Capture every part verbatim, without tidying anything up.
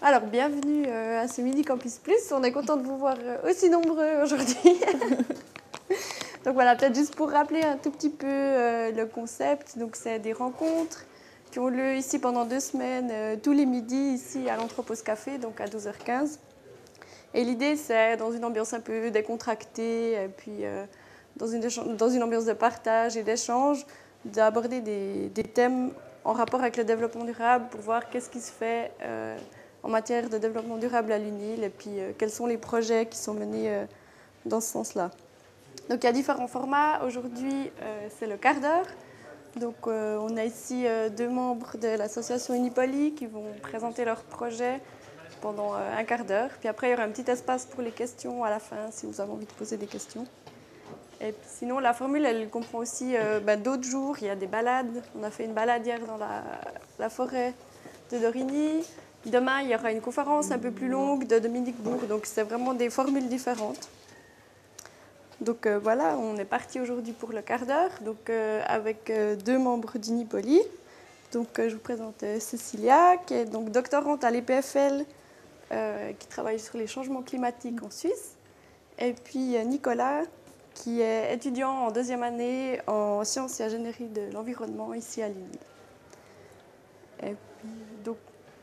Alors, bienvenue à ce Midi Campus Plus. On est content de vous voir aussi nombreux aujourd'hui. Donc voilà, peut-être juste pour rappeler un tout petit peu euh, le concept. Donc, c'est des rencontres qui ont lieu ici pendant deux semaines, euh, tous les midis, ici à l'Anthropos Café, donc à douze heures quinze. Et l'idée, c'est dans une ambiance un peu décontractée, et puis euh, dans, une, dans une ambiance de partage et d'échange, d'aborder des, des thèmes en rapport avec le développement durable pour voir qu'est-ce qui se fait euh, en matière de développement durable à l'U N I L et puis euh, quels sont les projets qui sont menés euh, dans ce sens-là. Donc il y a différents formats. Aujourd'hui, euh, c'est le quart d'heure. Donc euh, on a ici euh, deux membres de l'association Unipoli qui vont présenter leurs projets pendant euh, un quart d'heure. Puis après, il y aura un petit espace pour les questions à la fin si vous avez envie de poser des questions. Et puis, sinon, la formule, elle comprend aussi euh, bah, d'autres jours. Il y a des balades. On a fait une balade hier dans la, la forêt de Dorigny. Demain, il y aura une conférence un peu plus longue de Dominique Bourg. Donc, c'est vraiment des formules différentes. Donc, euh, voilà, on est parti aujourd'hui pour le quart d'heure, donc euh, avec euh, deux membres d'Unipoli. Donc, euh, je vous présente euh, Cécilia, qui est donc doctorante à l'E P F L, euh, qui travaille sur les changements climatiques en Suisse. Et puis, euh, Nicolas, qui est étudiant en deuxième année en sciences et ingénierie de l'environnement ici à l'U N I L. Et puis, donc...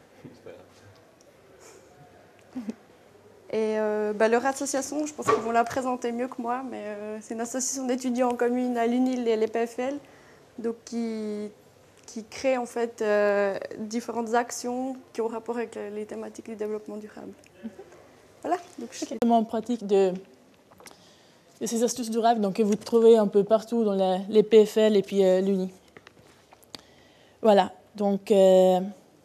Et euh, bah, leur association, je pense qu'ils vont la présenter mieux que moi, mais euh, c'est une association d'étudiants en commune à l'U N I L et l'E P F L, donc qui, qui crée en fait euh, différentes actions qui ont rapport avec les thématiques du développement durable. Mm-hmm. Voilà. Donc je... okay. En pratique de, de ces astuces durables, donc que vous trouvez un peu partout dans la, les P F L et puis euh, l'U N I. Voilà. Donc euh,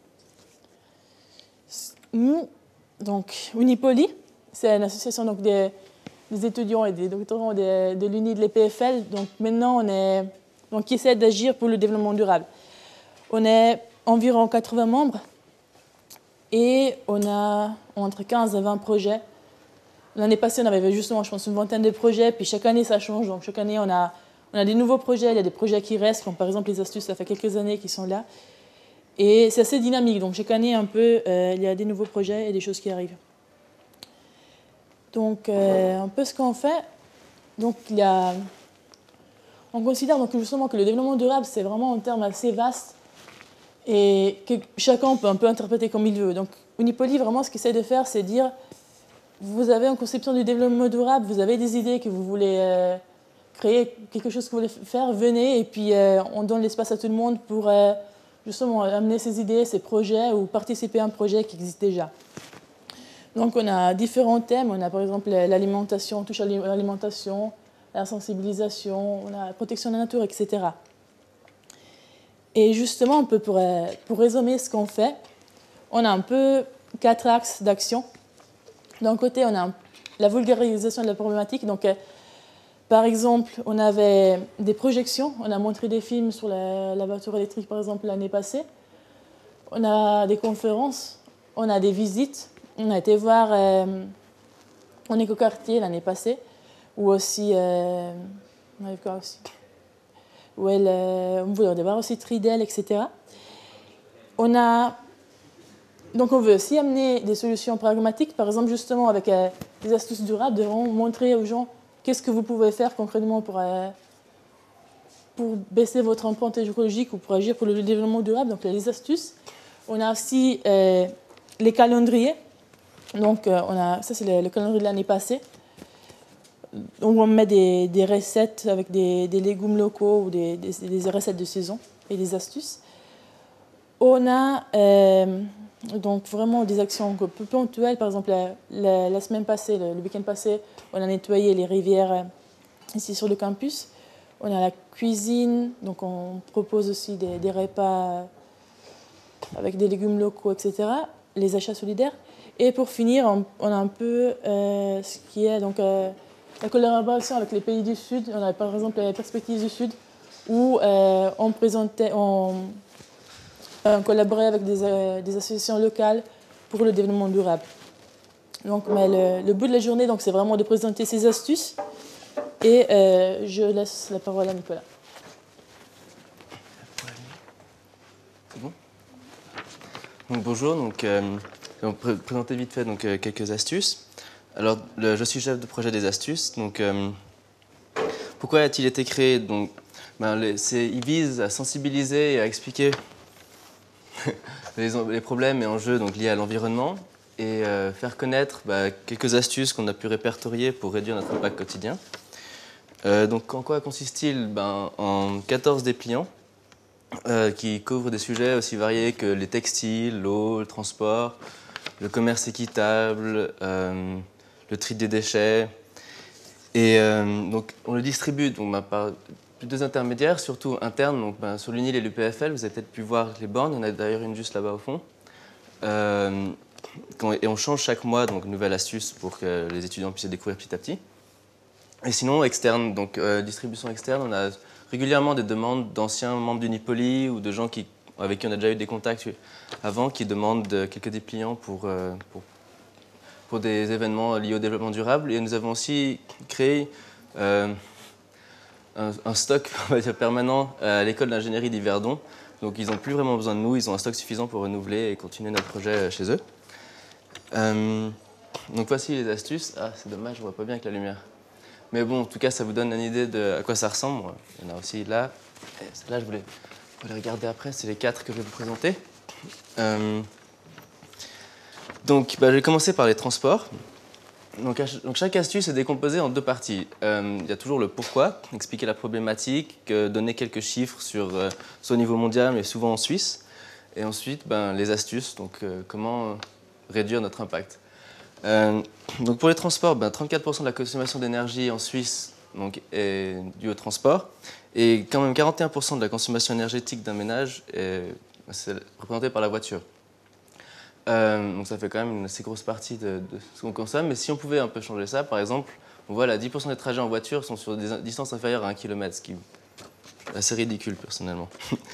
nous. Donc, Unipoli, c'est une association donc, des, des étudiants et des doctorants de, de l'U N I de l'E P F L. Donc, maintenant, on est, donc, qui essaie d'agir pour le développement durable. On est environ quatre-vingts membres et on a entre quinze et vingt projets. L'année passée, on avait justement, je pense, une vingtaine de projets. Puis chaque année, ça change. Donc, chaque année, on a, on a des nouveaux projets. Il y a des projets qui restent, comme par exemple les astuces, ça fait quelques années qu'ils sont là. Et c'est assez dynamique, donc chaque année, un peu, euh, il y a des nouveaux projets et des choses qui arrivent. Donc, euh, un peu ce qu'on fait, donc, il y a, on considère donc, justement que le développement durable, c'est vraiment un terme assez vaste et que chacun peut un peu interpréter comme il veut. Donc, Unipoli, vraiment, ce qu'il essaie de faire, c'est dire, vous avez une conception du développement durable, vous avez des idées que vous voulez euh, créer, quelque chose que vous voulez faire, venez, et puis euh, on donne l'espace à tout le monde pour... Euh, justement amener ses idées, ses projets ou participer à un projet qui existe déjà. Donc on a différents thèmes, on a par exemple l'alimentation, on touche à l'alimentation, la sensibilisation, on a la protection de la nature, et cetera. Et justement, un peu pour, pour résumer ce qu'on fait, on a un peu quatre axes d'action. D'un côté, on a la vulgarisation de la problématique, donc par exemple, on avait des projections, on a montré des films sur la, la voiture électrique, par exemple, l'année passée. On a des conférences, on a des visites. On a été voir euh, en écoquartier l'année passée, ou aussi... Euh, on avait quoi aussi où elle, euh, on voulait voir aussi Tridel, et cetera. On a... Donc on veut aussi amener des solutions pragmatiques, par exemple, justement, avec euh, des astuces durables, de montrer aux gens qu'est-ce que vous pouvez faire concrètement pour, euh, pour baisser votre empreinte écologique ou pour agir pour le développement durable, donc les astuces. On a aussi euh, les calendriers. Donc, euh, on a, ça, c'est le, le calendrier de l'année passée. Donc, on met des, des recettes avec des, des légumes locaux ou des, des, des recettes de saison et des astuces. On a euh, donc vraiment des actions un peu ponctuelles. Par exemple, la, la, la semaine passée, le, le week-end passé, on a nettoyé les rivières ici sur le campus. On a la cuisine, donc on propose aussi des, des repas avec des légumes locaux, et cetera. Les achats solidaires. Et pour finir, on, on a un peu euh, ce qui est donc, euh, la collaboration avec les pays du Sud. On a par exemple les perspectives du Sud, où euh, on, présentait, on, on collaborait avec des, euh, des associations locales pour le développement durable. Donc, mais le, le but de la journée, donc, c'est vraiment de présenter ces astuces. Et euh, je laisse la parole à Nicolas. C'est bon ? Donc, bonjour, donc, euh, donc, pr présenter vite fait donc, euh, quelques astuces. Alors, le, je suis chef de projet des astuces. Donc, euh, pourquoi a-t-il été créé? Donc, ben, les, il vise à sensibiliser et à expliquer les, les problèmes et enjeux donc, liés à l'environnement et euh, faire connaître bah, quelques astuces qu'on a pu répertorier pour réduire notre impact quotidien. Euh, donc, en quoi consiste-t-il? Ben, en quatorze dépliants euh, qui couvrent des sujets aussi variés que les textiles, l'eau, le transport, le commerce équitable, euh, le tri des déchets. Et euh, donc, on le distribue donc, ben, par deux intermédiaires, surtout internes. Donc, ben, sur l'U N I L et l'U P F L, vous avez peut-être pu voir les bornes. Il y en a d'ailleurs une juste là-bas au fond. Euh, et on change chaque mois, donc, une nouvelle astuce pour que les étudiants puissent découvrir petit à petit. Et sinon, externe, donc euh, distribution externe, on a régulièrement des demandes d'anciens membres d'Unipolis ou de gens qui, avec qui on a déjà eu des contacts avant, qui demandent quelques dépliants pour, euh, pour, pour des événements liés au développement durable. Et nous avons aussi créé euh, un, un stock on va dire, permanent à l'école d'ingénierie d'Yverdon. Donc ils n'ont plus vraiment besoin de nous, ils ont un stock suffisant pour renouveler et continuer notre projet chez eux. Euh, donc voici les astuces. Ah, c'est dommage, je ne vois pas bien avec la lumière. Mais bon, en tout cas, ça vous donne une idée de à quoi ça ressemble. Il y en a aussi là. Et celle-là, je voulais, je voulais regarder après. C'est les quatre que je vais vous présenter. Euh, donc, bah, je vais commencer par les transports. Donc, donc chaque astuce est décomposée en deux parties. Euh, il y a toujours le pourquoi, expliquer la problématique, euh, donner quelques chiffres sur, euh, soit au niveau mondial, mais souvent en Suisse. Et ensuite, ben, les astuces, donc euh, comment réduire notre impact. Euh, donc pour les transports, ben, trente-quatre pour cent de la consommation d'énergie en Suisse donc, est due au transport. Et quand même quarante et un pour cent de la consommation énergétique d'un ménage est, est représentée par la voiture. Euh, donc ça fait quand même une assez grosse partie de, de ce qu'on consomme. Mais si on pouvait un peu changer ça, par exemple, on voit là, dix pour cent des trajets en voiture sont sur des distances inférieures à un kilomètre, ce qui est assez ridicule personnellement.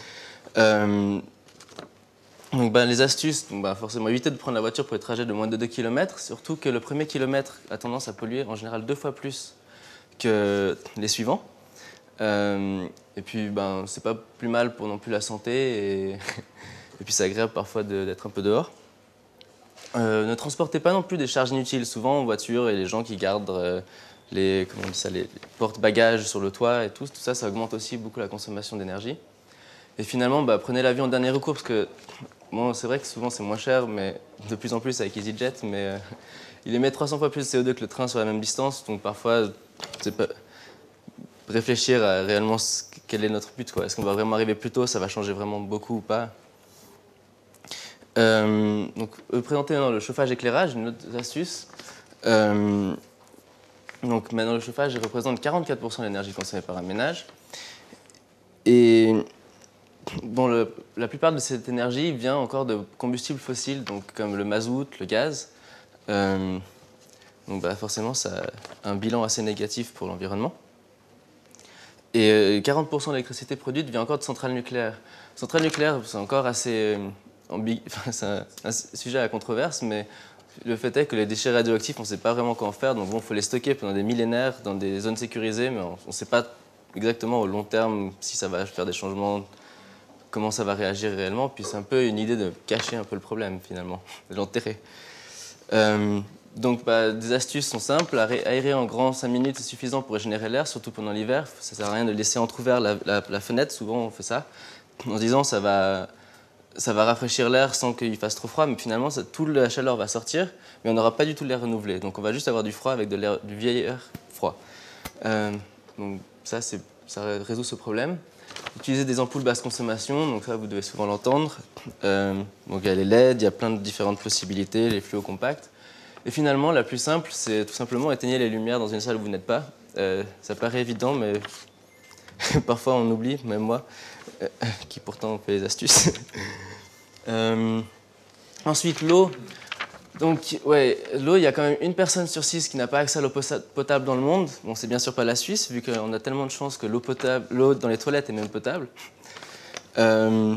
euh, Donc, ben, les astuces, donc, ben, forcément éviter de prendre la voiture pour les trajets de moins de deux kilomètres, surtout que le premier kilomètre a tendance à polluer en général deux fois plus que les suivants. Euh, et puis, ben, c'est pas plus mal pour non plus la santé, et, et puis c'est agréable parfois d'être un peu dehors. Euh, ne transportez pas non plus des charges inutiles, souvent en voiture, et les gens qui gardent euh, les, comment on dit ça, les, les porte-bagages sur le toit et tout, tout ça, ça augmente aussi beaucoup la consommation d'énergie. Et finalement, bah, prenez l'avion en dernier recours, parce que bon, c'est vrai que souvent c'est moins cher, mais de plus en plus avec EasyJet, mais euh, il émet trois cents fois plus de C O deux que le train sur la même distance, donc parfois, c'est pas réfléchir à réellement ce, quel est notre but, quoi. Est-ce qu'on va vraiment arriver plus tôt, ça va changer vraiment beaucoup ou pas. Euh, donc, euh, présenter maintenant le chauffage-éclairage, une autre astuce. Euh, donc maintenant, le chauffage représente quarante-quatre pour cent de l'énergie consommée par un ménage. Et bon, le, la plupart de cette énergie vient encore de combustibles fossiles, donc comme le mazout, le gaz. Euh, donc bah, forcément, ça a un bilan assez négatif pour l'environnement. Et euh, quarante pour cent de l'électricité produite vient encore de centrales nucléaires. Centrales nucléaires, c'est encore assez euh, ambigu... enfin, c'est un, un sujet à controverse, mais le fait est que les déchets radioactifs, on ne sait pas vraiment quoi en faire. Donc bon, il faut les stocker pendant des millénaires dans des zones sécurisées, mais on ne sait pas exactement au long terme si ça va faire des changements, comment ça va réagir réellement, puis c'est un peu une idée de cacher un peu le problème finalement, de l'enterrer. Euh, donc bah, des astuces sont simples, aérer en grand cinq minutes c'est suffisant pour régénérer l'air, surtout pendant l'hiver, ça sert à rien de laisser entrouvert la, la, la fenêtre, souvent on fait ça, en se disant ça va, ça va rafraîchir l'air sans qu'il fasse trop froid, mais finalement ça, toute la chaleur va sortir, mais on n'aura pas du tout l'air renouvelé, donc on va juste avoir du froid avec de l'air, du vieil air froid. Euh, donc ça, ça résout ce problème. Utiliser des ampoules basse consommation, donc ça vous devez souvent l'entendre. Euh, donc il y a les L E D, il y a plein de différentes possibilités, les fluos compacts. Et finalement, la plus simple, c'est tout simplement éteigner les lumières dans une salle où vous n'êtes pas. Euh, ça paraît évident, mais parfois on oublie, même moi, euh, qui pourtant fait les astuces. euh, ensuite, l'eau. Donc, ouais, l'eau, il y a quand même une personne sur six qui n'a pas accès à l'eau potable dans le monde. Bon, c'est bien sûr pas la Suisse, vu qu'on a tellement de chance que l'eau potable, l'eau dans les toilettes est même potable. Euh,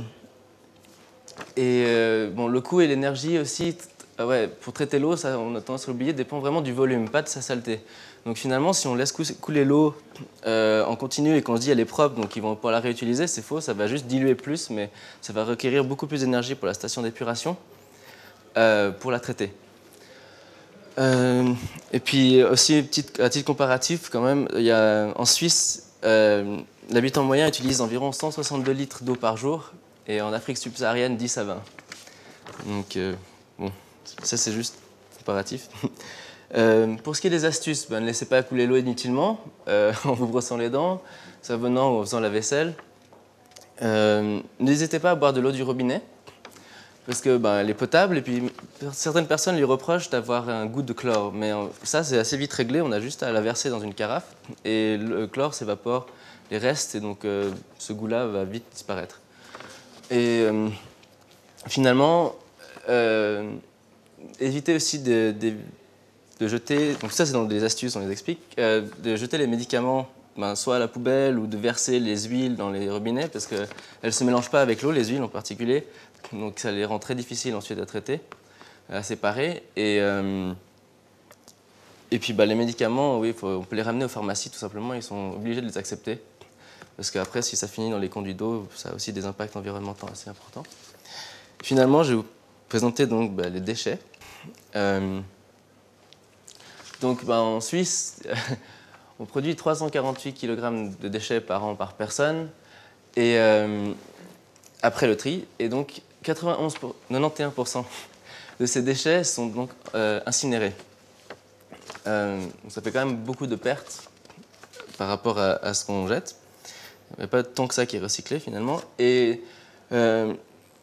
et euh, bon, le coût et l'énergie aussi, ah ouais, pour traiter l'eau, ça, on a tendance à l'oublier, dépend vraiment du volume, pas de sa saleté. Donc finalement, si on laisse couler l'eau euh, en continu et qu'on se dit elle est propre, donc ils vont pouvoir la réutiliser, c'est faux, ça va juste diluer plus, mais ça va requérir beaucoup plus d'énergie pour la station d'épuration. euh, pour la traiter. Euh, et puis aussi, petite, à titre comparatif, quand même, il y a, en Suisse, euh, l'habitant moyen utilise environ cent soixante-deux litres d'eau par jour, et en Afrique subsaharienne, dix à vingt. Donc, euh, bon, ça c'est juste comparatif. Euh, pour ce qui est des astuces, ben, ne laissez pas couler l'eau inutilement, euh, en vous brossant les dents, savonnant ou en faisant la vaisselle. Euh, N'hésitez pas à boire de l'eau du robinet, parce que ben, elle est potable, et puis certaines personnes lui reprochent d'avoir un goût de chlore. Mais euh, ça, c'est assez vite réglé, on a juste à la verser dans une carafe, et le chlore s'évapore les restes, et donc euh, ce goût-là va vite disparaître. Et euh, finalement, euh, évitez aussi de, de, de jeter, donc ça c'est dans des astuces, on les explique, euh, de jeter les médicaments ben, soit à la poubelle ou de verser les huiles dans les robinets parce qu'elles ne se mélangent pas avec l'eau, les huiles en particulier, donc ça les rend très difficiles ensuite à traiter, à séparer. Et, euh, et puis bah, les médicaments, oui, faut, on peut les ramener aux pharmacies tout simplement, ils sont obligés de les accepter parce qu'après si ça finit dans les conduits d'eau, ça a aussi des impacts environnementaux assez importants. Finalement, je vais vous présenter donc bah, les déchets. Euh, donc bah, en Suisse, on produit trois cent quarante-huit kilogrammes de déchets par an par personne et, euh, après le tri. Et donc quatre-vingt-onze pour, quatre-vingt-onze pour cent de ces déchets sont donc euh, incinérés. Euh, ça fait quand même beaucoup de pertes par rapport à, à ce qu'on jette. Il n'y a pas tant que ça qui est recyclé finalement. Et euh,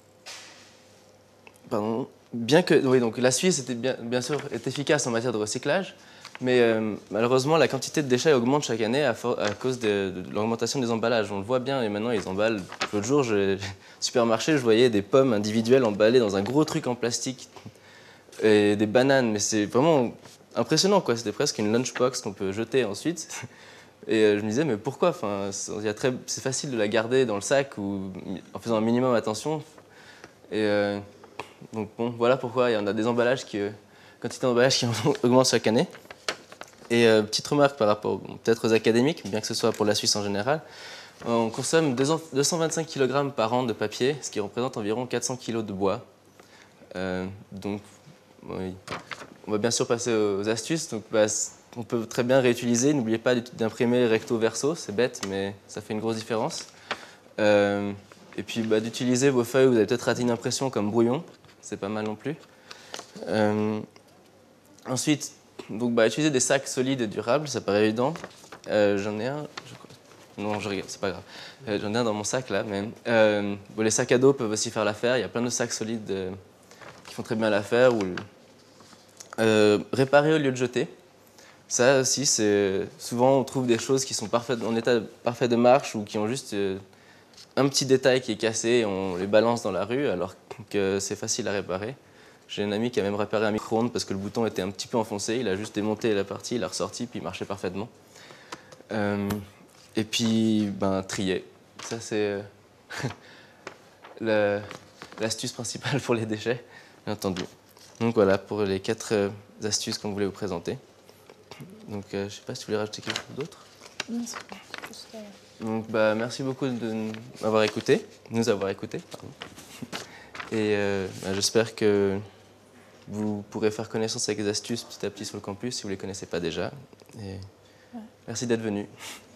pardon, bien que oui, donc la Suisse était bien, bien sûr est efficace en matière de recyclage, mais euh, malheureusement la quantité de déchets augmente chaque année à, for, à cause de, de l'augmentation des emballages. On le voit bien et maintenant ils emballent. L'autre jour, je, au supermarché, je voyais des pommes individuelles emballées dans un gros truc en plastique et des bananes, mais c'est vraiment impressionnant quoi. C'était presque une lunchbox qu'on peut jeter ensuite. Et je me disais mais pourquoi enfin, c'est facile de la garder dans le sac ou en faisant un minimum attention. Et euh, donc bon, voilà pourquoi il y en a des emballages qui, euh, quantité d'emballages qui augmente chaque année. Et euh, petite remarque par rapport bon, peut-être aux académiques, bien que ce soit pour la Suisse en général, on consomme deux cent vingt-cinq kilogrammes par an de papier, ce qui représente environ quatre cents kilos de bois. Euh, donc oui. On va bien sûr passer aux astuces. Donc, bah, on peut très bien réutiliser. N'oubliez pas d'imprimer recto verso, c'est bête, mais ça fait une grosse différence. Euh, et puis bah, d'utiliser vos feuilles, vous avez peut-être raté une impression comme brouillon, c'est pas mal non plus. Euh, ensuite, donc, bah, utiliser des sacs solides et durables, ça paraît évident. Euh, J'en ai un, je crois. Non, je regarde, c'est pas grave. Euh, J'en ai un dans mon sac là, mais euh, bon, les sacs à dos peuvent aussi faire l'affaire. Il y a plein de sacs solides euh, qui font très bien l'affaire. Ou euh, réparer au lieu de jeter. Ça aussi, c'est souvent on trouve des choses qui sont parfaites, en état parfait de marche ou qui ont juste euh, un petit détail qui est cassé et on les balance dans la rue alors que c'est facile à réparer. J'ai un ami qui a même réparé un micro-ondes parce que le bouton était un petit peu enfoncé. Il a juste démonté la partie, il l'a ressorti puis il marchait parfaitement. Euh, et puis, ben, trier. Ça, c'est euh, l'astuce principale pour les déchets, bien entendu. Donc voilà pour les quatre euh, astuces qu'on voulait vous présenter. Donc, euh, je ne sais pas si tu voulais rajouter quelque chose d'autre. Non, c'est pas juste ça. Donc, bah, merci beaucoup de m'avoir écouté, nous avoir écoutés. Pardon. Et euh, bah, j'espère que vous pourrez faire connaissance avec les astuces petit à petit sur le campus si vous ne les connaissez pas déjà. Et ouais. Merci d'être venu.